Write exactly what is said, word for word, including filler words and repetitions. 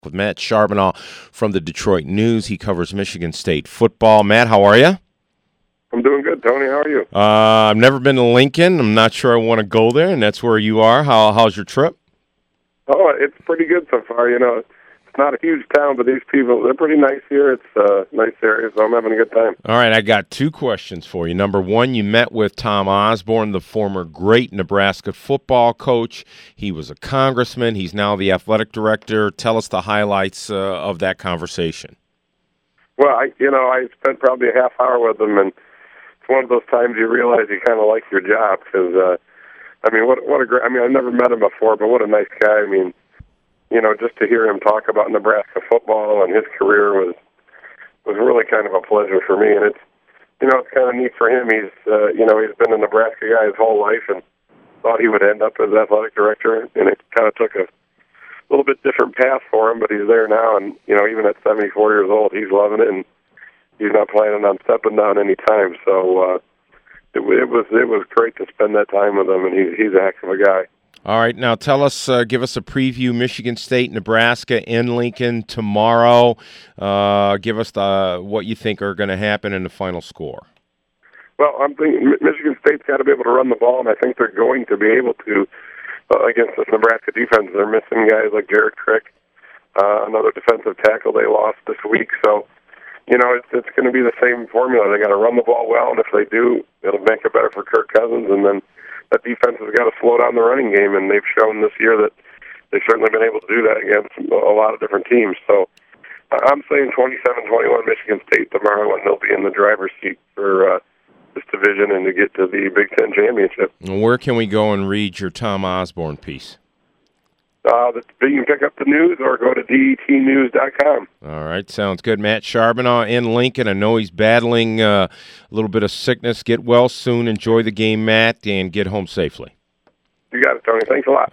With Matt Charbonneau from the Detroit News. He covers Michigan State football. Matt, how are you? I'm doing good, Tony. How are you? Uh, I've never been to Lincoln. I'm not sure I want to go there, and that's where you are. How How's your trip? Oh, it's pretty good so far. You know, it's not a huge town, but these people, they're pretty nice here. It's a nice area, so I'm having a good time. All right, I got two questions for you. Number one, you met with Tom Osborne, the former great Nebraska football coach. He was a congressman. He's now the athletic director. Tell us the highlights uh, of that conversation. Well, I, you know, I spent probably a half hour with him, and it's one of those times you realize you kind of like your job because, uh, I mean, what what a great, I mean, I've never met him before, but what a nice guy. I mean, you know, just to hear him talk about Nebraska football and his career was was really kind of a pleasure for me. And it's, you know, it's kind of neat for him. He's, uh, you know, he's been a Nebraska guy his whole life and thought he would end up as athletic director, and it kind of took a little bit different path for him, but he's there now. And, you know, even at seventy-four years old, he's loving it, and he's not planning on stepping down any time. So uh, it, it was it was great to spend that time with him, and he, he's a heck of a guy. All right, now tell us, uh, give us a preview, Michigan State, Nebraska in Lincoln tomorrow. Uh, give us the what you think are going to happen in the final score. Well, I'm thinking Michigan State's got to be able to run the ball, and I think they're going to be able to uh, against this Nebraska defense. They're missing guys like Jared Crick, uh, another defensive tackle they lost this week. So, you know, it's, it's going to be the same formula. They got to run the ball well, and if they do, it'll make it better for Kirk Cousins, and then that defense has got to slow down the running game, and they've shown this year that they've certainly been able to do that against a lot of different teams. So I'm saying twenty-seven twenty-one Michigan State tomorrow, and they'll be in the driver's seat for uh, this division and to get to the Big Ten championship. Where can we go and read your Tom Osborne piece? Uh, you can pick up the news or go to D E T news dot com. All right, sounds good. Matt Charbonneau in Lincoln. I know he's battling uh, a little bit of sickness. Get well soon. Enjoy the game, Matt, and get home safely. You got it, Tony. Thanks a lot.